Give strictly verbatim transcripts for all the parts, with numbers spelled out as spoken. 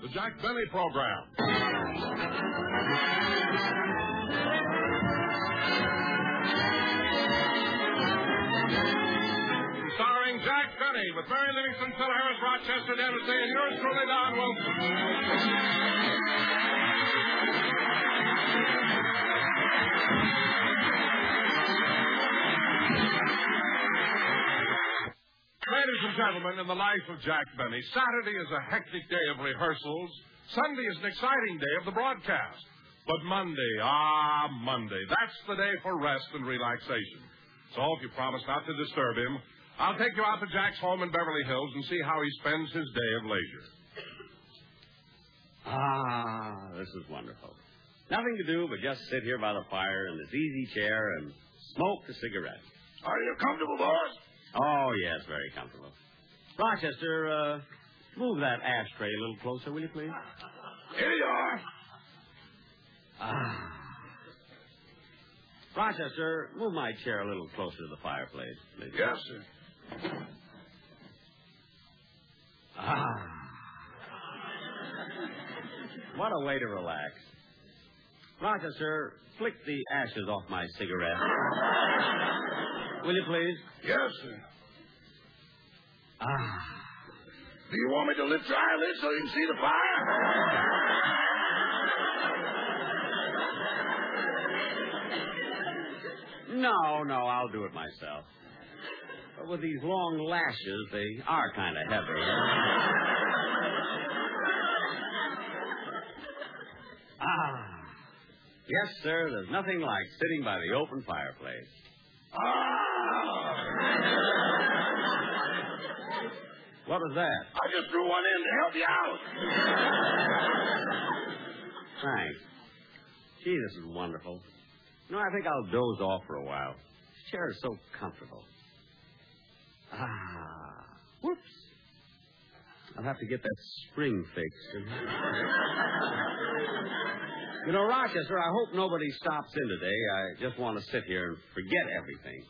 the Jack Benny Program. Starring Jack Benny with Mary Livingston, Phil Harris, Rochester, Dennis Day, and yours truly, Don Wilson. Ladies and gentlemen, in the life of Jack Benny, Saturday is a hectic day of rehearsals. Sunday is an exciting day of the broadcast. But Monday, ah, Monday, that's the day for rest and relaxation. So if you promise not to disturb him, I'll take you out to Jack's home in Beverly Hills and see how he spends his day of leisure. Ah, this is wonderful. Nothing to do but just sit here by the fire in this easy chair and smoke a cigarette. Are you comfortable, boss? Oh, yes, very comfortable. Rochester, uh, move that ashtray a little closer, will you, please? Here you are. Ah. Rochester, move my chair a little closer to the fireplace, please. Yes, sir. Ah. What a way to relax. Rochester, flick the ashes off my cigarette. Will you, please? Yes, sir. Ah. Do you want me to lift your eyelids so you can see the fire? No, no, I'll do it myself. But with these long lashes, they are kind of heavy. Ah. Yes, sir, there's nothing like sitting by the open fireplace. Ah! What was that? I just threw one in to help you out. Thanks. Gee, this is wonderful. You know, I think I'll doze off for a while. This chair is so comfortable. Ah. Whoops. I'll have to get that spring fixed. You know, Rochester, I hope nobody stops in today. I just want to sit here and forget everything.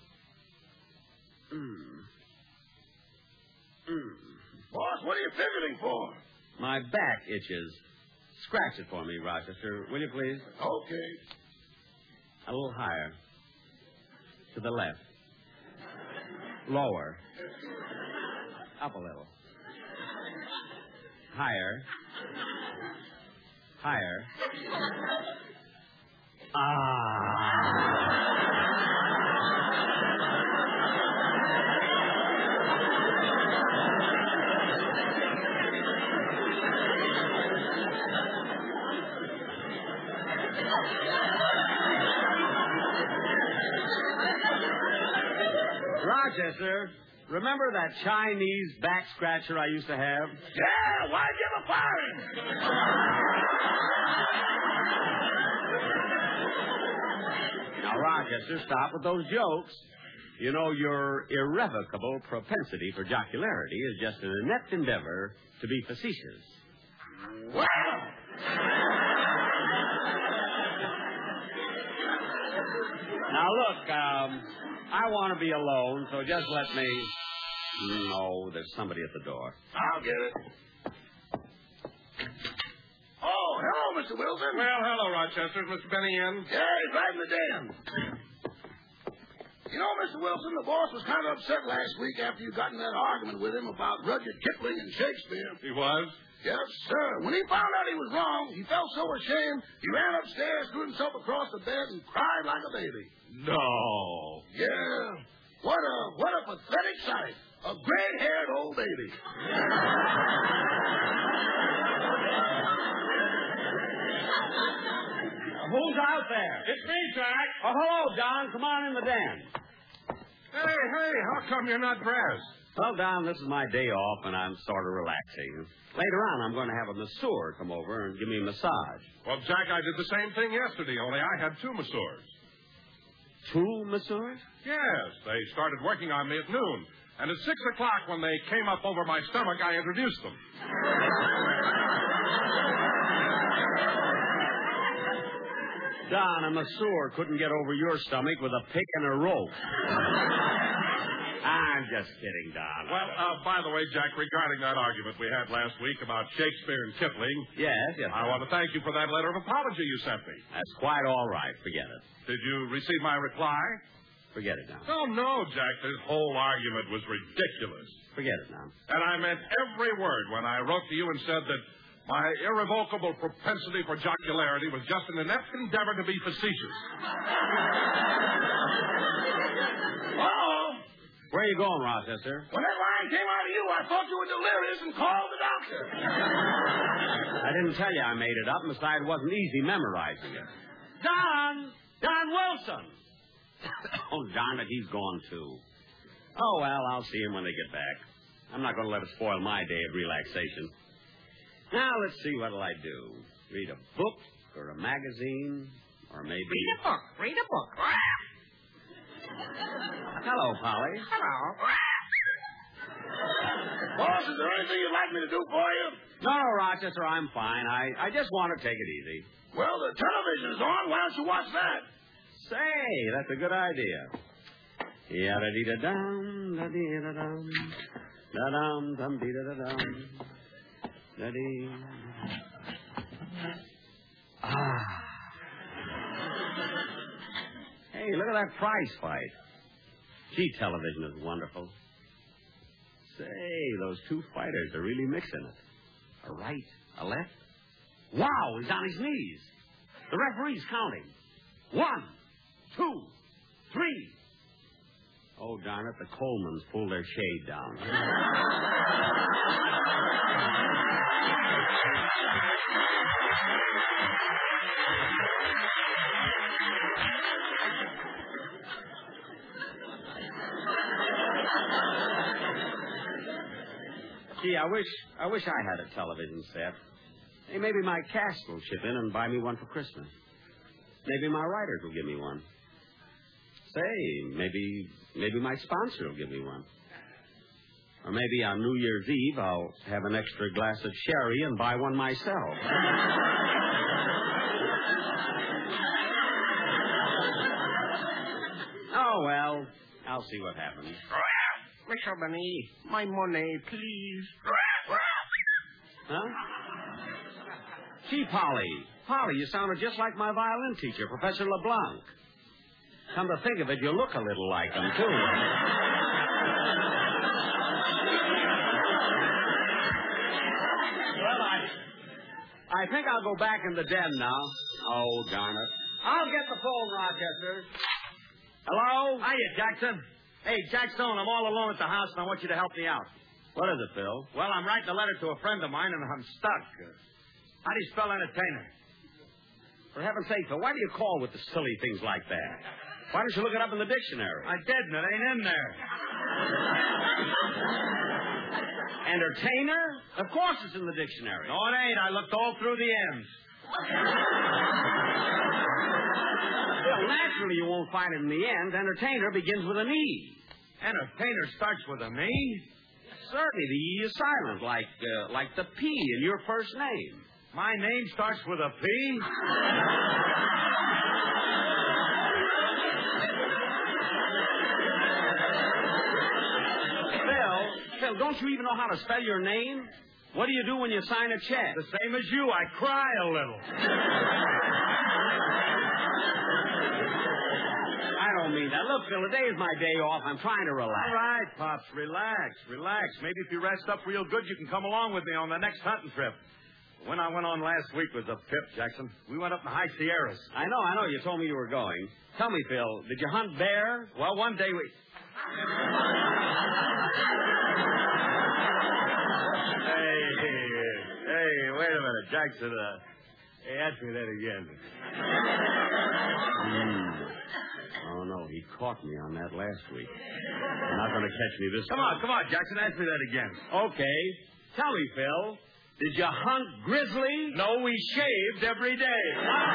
Mm. Mm. Boss, what are you fidgeting for? My back itches. Scratch it for me, Rochester, will you please? Okay. A little higher. To the left. Lower. Up a little. Higher. Higher. Ah. Rochester, remember that Chinese back scratcher I used to have? Yeah, why'd you ever fire him? Now, Rochester, stop with those jokes. You know, your irrevocable propensity for jocularity is just an inept endeavor to be facetious. Well! Now, look, um, I want to be alone, so just let me... No, there's somebody at the door. I'll get it. Oh, hello, Mister Wilson. Well, hello, Rochester. Is Mister Benny in? Yeah, he's right in the den. You know, Mister Wilson, the boss was kind of upset last week after you got in that argument with him about Rudyard Kipling and Shakespeare. He was? Yes, sir. When he found out he was wrong, he felt so ashamed, he ran upstairs, threw himself across the bed, and cried like a baby. No. Yeah. What a what a pathetic sight. A gray-haired old baby. Who's out there? It's me, Jack. Oh, hello, Don. Come on in the den. Hey, hey, how come you're not dressed? Well, Don, this is my day off, and I'm sort of relaxing. Later on, I'm going to have a masseur come over and give me a massage. Well, Jack, I did the same thing yesterday, only I had two masseurs. Two masseurs? Yes, they started working on me at noon. And at six o'clock, when they came up over my stomach, I introduced them. Don, a masseur couldn't get over your stomach with a pick and a rope. I'm just kidding, Don. Well, uh, by the way, Jack, regarding that argument we had last week about Shakespeare and Kipling... Yes, yes. I want to thank you for that letter of apology you sent me. That's quite all right. Forget it. Did you receive my reply? Forget it now. Oh, no, Jack. This whole argument was ridiculous. Forget it now. And I meant every word when I wrote to you and said that my irrevocable propensity for jocularity was just an inept endeavor to be facetious. Uh-oh. Where are you going, Rochester? When that line came out of you, I thought you were delirious and called the doctor. I didn't tell you I made it up, and besides, it wasn't easy memorizing it. Don! Don Wilson! Oh, darn it, he's gone, too. Oh, well, I'll see him when they get back. I'm not going to let it spoil my day of relaxation. Now, let's see, what'll I do? Read a book or a magazine or maybe... Read a book. Read a book. Hello, Polly. Hello. Boss, is there anything you'd like me to do for you? No, no, Rochester, I'm fine. I, I just want to take it easy. Well, the television's on. Why don't you watch that? Say, that's a good idea. Ya-da-dee-da-dum, da-dee-da-dum, da-dum, dum-dee-da-da-dum, da-dee. Ah. Hey, look at that prize fight. Gee, television is wonderful. Say, those two fighters are really mixing it. A right, a left. Wow, he's on his knees. The referee's counting. One, two, three. Oh, darn it, the Colemans pulled their shade down. Gee, I wish I wish I had a television set. Hey, maybe my cast will chip in and buy me one for Christmas. Maybe my writers will give me one. Say, maybe maybe my sponsor will give me one. Or maybe on New Year's Eve I'll have an extra glass of sherry and buy one myself. Oh, well, I'll see what happens. Mister Benny, my money, please. Huh? Gee, Polly. Polly, you sounded just like my violin teacher, Professor LeBlanc. Come to think of it, you look a little like him, too. Well, I... I think I'll go back in the den now. Oh, darn it. I'll get the phone, Rochester. Hello? Hiya, Jackson. Hey, Jack Stone, I'm all alone at the house, and I want you to help me out. What is it, Phil? Well, I'm writing a letter to a friend of mine, and I'm stuck. How do you spell entertainer? For heaven's sake, Phil, why do you call with the silly things like that? Why don't you look it up in the dictionary? I did, and it ain't in there. Entertainer? Of course it's in the dictionary. No, it ain't. I looked all through the M's. Well, naturally you won't find it in the end. Entertainer begins with an E. Entertainer starts with an E? Certainly, the E is silent, like uh, like the P in your first name. My name starts with a P? Phil, Phil, don't you even know how to spell your name? What do you do when you sign a check? The same as you. I cry a little. I don't mean that. Look, Phil, today is my day off. I'm trying to relax. All right, Pops, relax, relax. Maybe if you rest up real good, you can come along with me on the next hunting trip. When I went on last week was a pip, Jackson. We went up in the high Sierras. I know, I know. You told me you were going. Tell me, Phil, did you hunt bear? Well, one day we... hey, hey, wait a minute, Jackson. Uh, hey, ask me that again. Mm. Oh, no, he caught me on that last week. You're not going to catch me this Come time. on, come on, Jackson, ask me that again. Okay. Tell me, Phil, did you hunt grizzly? No, we shaved every day.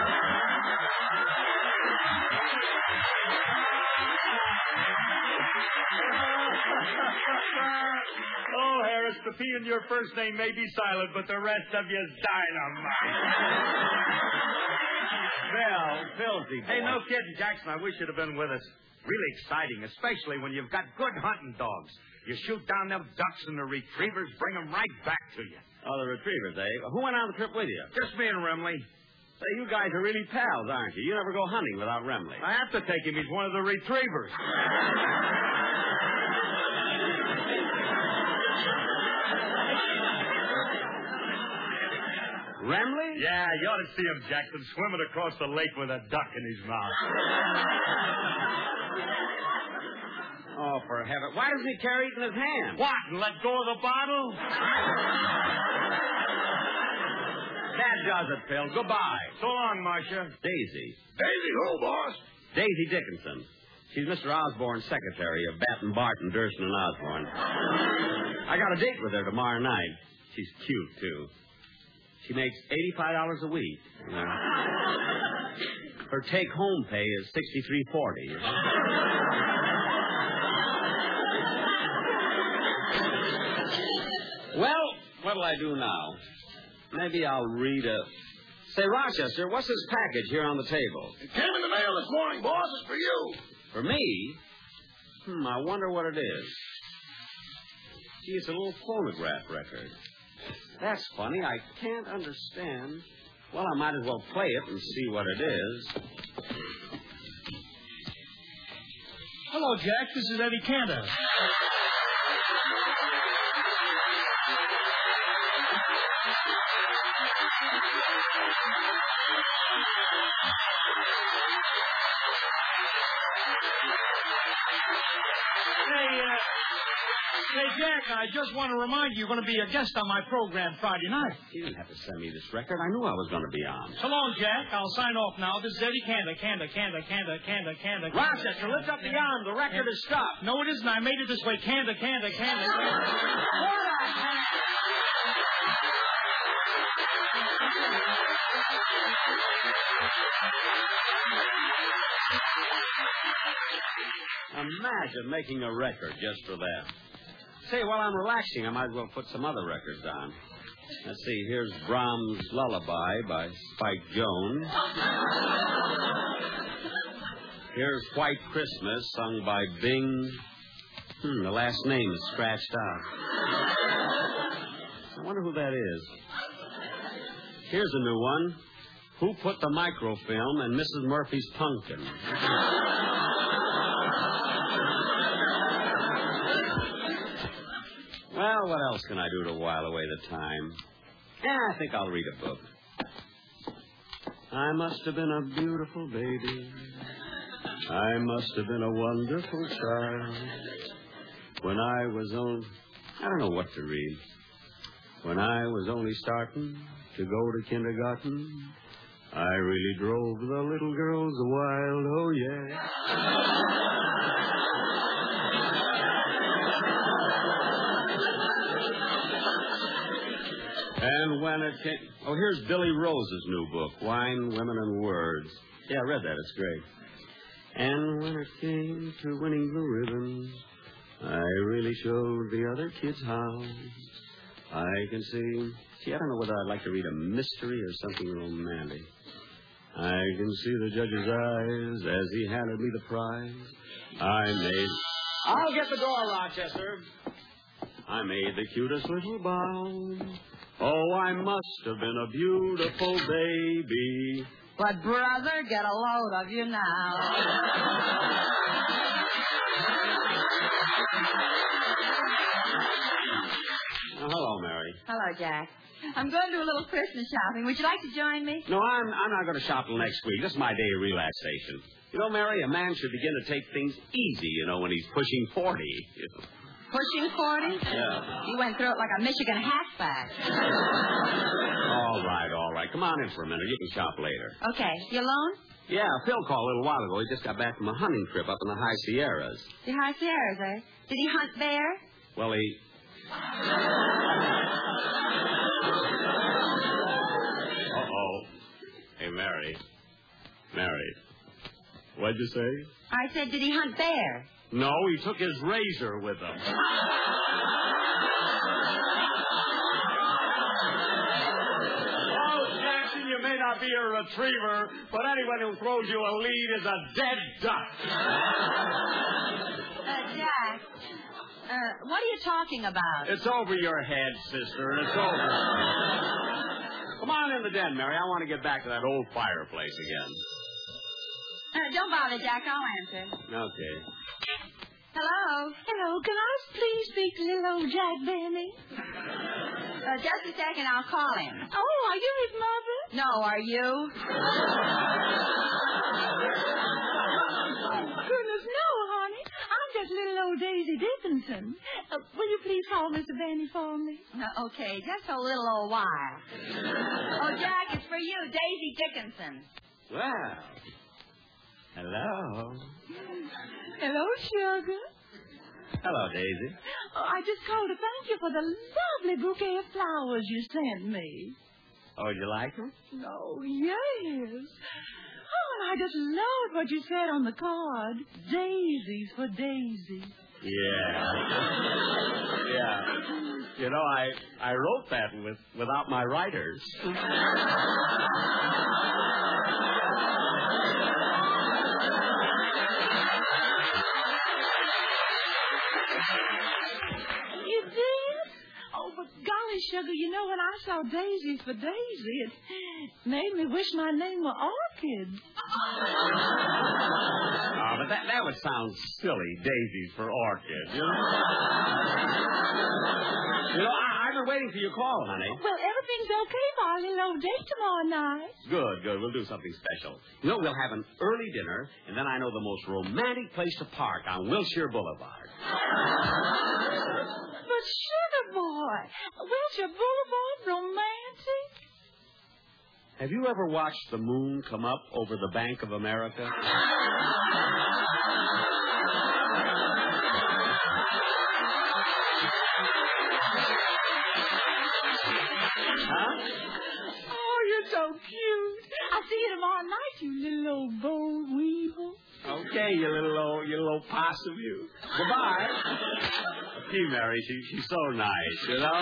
Oh, Harris, the P in your first name may be silent, but the rest of you's dynamite. Phil, filthy boy. Hey, no kidding, Jackson. I wish you'd have been with us. Really exciting, especially when you've got good hunting dogs. You shoot down them ducks and the retrievers bring them right back to you. Oh, the retrievers, eh? Who went on the trip with you? Just me and Remley. Say, you guys are really pals, aren't you? You never go hunting without Remley. I have to take him. He's one of the retrievers. Remley? Yeah, you ought to see him, Jackson, swimming across the lake with a duck in his mouth. Oh, for heaven. Why doesn't he carry it in his hand? What, and let go of the bottle? That does it, Phil. Goodbye. So long, Marcia. Daisy. Daisy who, boss? Daisy Dickinson. She's Mister Osborne's secretary of Batten, Barton, Durson, and Osborne. I got a date with her tomorrow night. She's cute, too. She makes eighty-five dollars a week. You know. Her take-home pay is sixty-three forty. Well, what'll I do now? Maybe I'll read a... Say, Rochester, what's this package here on the table? It came in the mail this morning, boss. It's for you. For me? Hmm, I wonder what it is. Gee, it's a little phonograph record. That's funny. I can't understand. Well, I might as well play it and see what it is. Hello, Jack. This is Eddie Cantor. Hey, uh, say, Jack, I just want to remind you you're going to be a guest on my program Friday night. You didn't have to send me this record. I knew I was going to be on. So long, Jack. I'll sign off now. This is Eddie Cantor, Cantor, Cantor, Cantor, Cantor, Cantor. Rochester, lift up the arm. The record is stopped. No, it isn't. I made it this way. Cantor, Cantor, Cantor, Cantor. Imagine making a record just for that. Say, while I'm relaxing, I might as well put some other records on. Let's see, here's Brahms' Lullaby by Spike Jones. Here's White Christmas, sung by Bing. Hmm, the last name is scratched out. I wonder who that is. Here's a new one. Who put the microfilm in Missus Murphy's pumpkin? Well, what else can I do to while away the time? Yeah, I think I'll read a book. I must have been a beautiful baby. I must have been a wonderful child. When I was on... I don't know what to read. When I was only starting to go to kindergarten, I really drove the little girls wild, oh yeah. And when it came... Oh, here's Billy Rose's new book, Wine, Women, and Words. Yeah, I read that. It's great. And when it came to winning the ribbon, I really showed the other kids how. I can see... See, I don't know whether I'd like to read a mystery or something romantic. I can see the judge's eyes as he handed me the prize. I made... I'll get the door, Rochester. I made the cutest little bow. Oh, I must have been a beautiful baby. But, brother, get a load of you now. Oh, hello, Mary. Hello, Jack. I'm going to do a little Christmas shopping. Would you like to join me? No, I'm I'm not going to shop till next week. This is my day of relaxation. You know, Mary, a man should begin to take things easy, you know, when he's pushing forty. You know. Pushing forty? Yeah. You went through it like a Michigan halfback. All right, all right. Come on in for a minute. You can shop later. Okay. You alone? Yeah, Phil called a little while ago. He just got back from a hunting trip up in the High Sierras. The High Sierras, eh? Did he hunt bear? Well, he... Uh-oh. Hey, Mary. Mary. What'd you say? I said, did he hunt bear? No, he took his razor with him. Oh, Jackson, you made a not be a retriever, but anyone who throws you a lead is a dead duck. Uh, Jack, uh, what are you talking about? It's over your head, sister. It's over. Come on in the den, Mary. I want to get back to that old fireplace again. Uh, don't bother, Jack. I'll answer. Okay. Hello? Hello, can I please speak to little old Jack Benny? Uh, just a second, I'll call him. Oh, are you his mother? No, are you? Goodness, no, honey. I'm just little old Daisy Dickinson. Uh, will you please call Mister Benny for me? Uh, okay, just a little old while. Oh, Jack, it's for you, Daisy Dickinson. Well, hello. Hello, sugar. Hello, Daisy. Oh, I just called to thank you for the lovely bouquet of flowers you sent me. Oh, you like them? Oh, yes. Oh, and I just loved what you said on the card. Daisies for Daisy. Yeah. Yeah. You know, I I wrote that with without my writers. You did? Oh, but golly, sugar, you know, when I saw Daisies for Daisy, it made me wish my name were Orchid. Oh, but that, that would sound silly, Daisies for Orchid, you know? You know, I, I've been waiting for your call, honey. Well, everything's okay for our little old date tomorrow night. Good, good. We'll do something special. You know, we'll have an early dinner, and then I know the most romantic place to park on Wilshire Boulevard. But, sugar boy, Wilshire Boulevard romantic? Have you ever watched the moon come up over the Bank of America? Huh? Oh, you're so cute. I'll see you tomorrow night, you little old bold weevil. Okay, you little old, you little old possum, you. Goodbye. Gee, Mary, she, she's so nice, you know?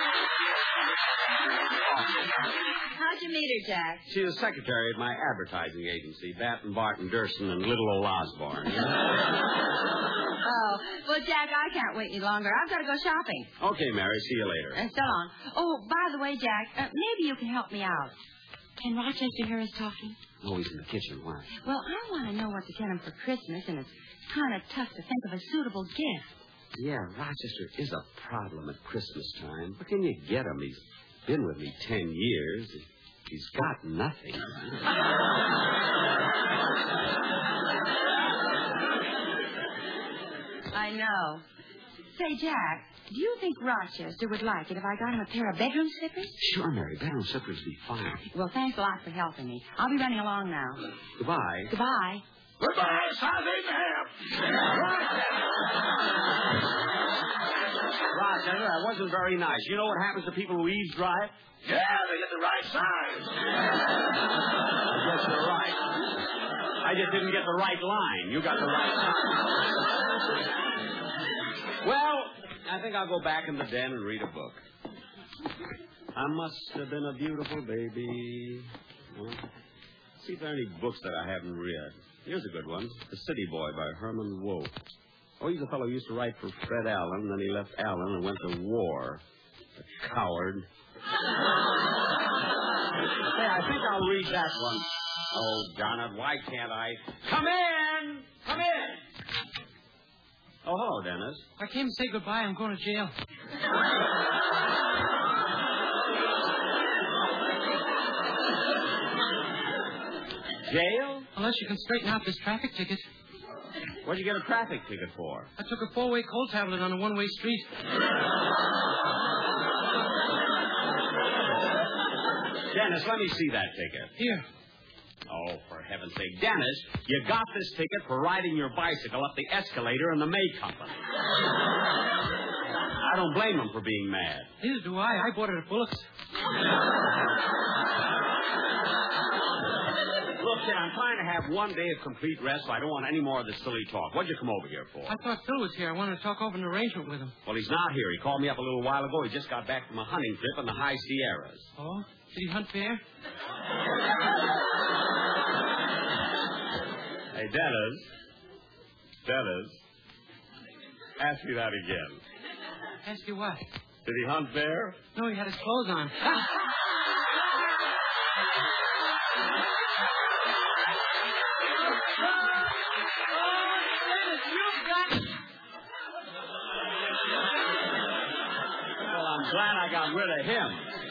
How'd you meet her, Jack? She's the secretary at my advertising agency, Batten, Barton, Durson, and Little Old Osborne. You know? Oh, well, Jack, I can't wait any longer. I've got to go shopping. Okay, Mary, see you later. Uh, so long. Oh, by the way, Jack, uh, maybe you can help me out. Can Rochester hear us talking? Oh, he's in the kitchen. Why? Well, I want to know what to get him for Christmas, and it's kind of tough to think of a suitable gift. Yeah, Rochester is a problem at Christmas time. What can you get him? He's been with me ten years. He's got nothing. I know. Say, Jack, do you think Rochester would like it if I got him a pair of bedroom slippers? Sure, Mary. Bedroom slippers would be fine. Well, thanks a lot for helping me. I'll be running along now. Goodbye. Goodbye. Goodbye, South Eight and a half. Rochester, that wasn't very nice. You know what happens to people who eavesdrive? Yeah, they get the right size. I guess you're right. I just didn't get the right line. You got the right line. Well, I think I'll go back in the den and read a book. I must have been a beautiful baby. Well, see if there are any books that I haven't read. Here's a good one. The City Boy by Herman Wouk. Oh, he's a fellow who used to write for Fred Allen, and then he left Allen and went to war. The coward. Hey, I think I'll read that one. Oh, darn it, why can't I? Come in! Come in! Oh, hello, Dennis. I came to say goodbye. I'm going to jail. Jail? Unless you can straighten out this traffic ticket. What'd you get a traffic ticket for? I took a four-way coal tablet on a one-way street. Dennis, let me see that ticket. Here. Oh, for heaven's sake. Dennis, you got this ticket for riding your bicycle up the escalator in the May Company. I don't blame him for being mad. Neither do I. I bought it at Bullock's. Look, kid, I'm trying to have one day of complete rest, so I don't want any more of this silly talk. What'd you come over here for? I thought Phil was here. I wanted to talk over an arrangement with him. Well, he's not here. He called me up a little while ago. He just got back from a hunting trip in the High Sierras. Oh? Did he hunt bear? Hey, Dennis. Dennis. Ask me that again. Ask you what? Did he hunt bear? No, he had his clothes on. Well, I'm glad I got rid of him.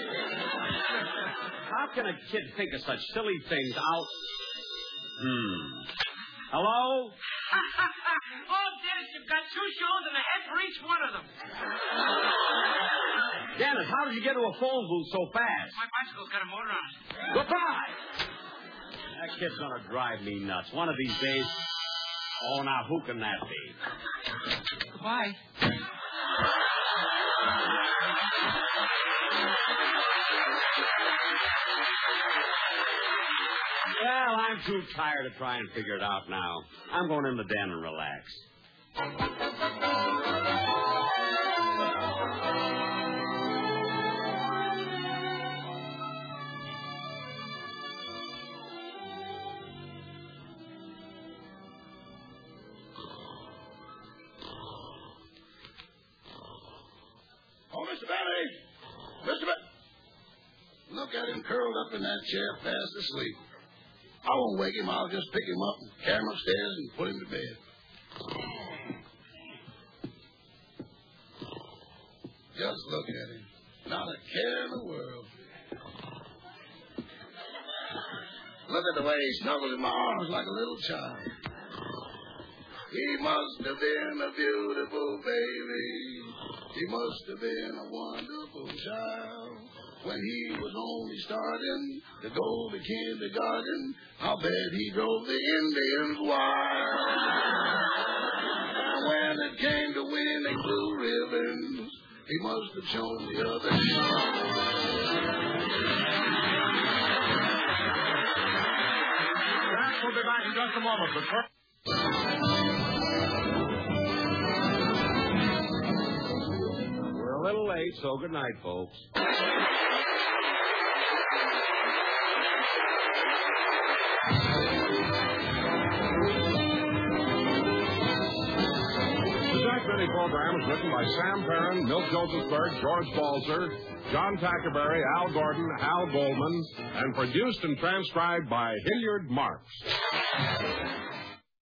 How can a kid think of such silly things out? Hmm. Hello? Oh, Dennis, you've got two shows and a head for each one of them. Dennis, how did you get to a phone booth so fast? My bicycle's got a motor on it. Goodbye. That kid's gonna drive me nuts. One of these days. Oh, now who can that be? Goodbye. Well, I'm too tired to try and figure it out now. I'm going in the den and relax. Oh, Mister Benny! Mister Benny! Look at him curled up in that chair fast asleep. I won't wake him. I'll just pick him up and carry him upstairs and put him to bed. Just look at him. Not a care in the world. Look at the way he snuggles in my arms like a little child. He must have been a beautiful baby. He must have been a wonderful child. When he was only starting to go to kindergarten, I'll bet he drove the Indians wild. And when it came to winning blue ribbons, he must have shown the other side. Jack will be back in just a moment, but first... We're a little late, so good night, folks. Benny program is written by Sam Perrin, Milt Josephsberg, George Balzer, John Tackerberry, Al Gordon, Al Goldman, and produced and transcribed by Hilliard Marks.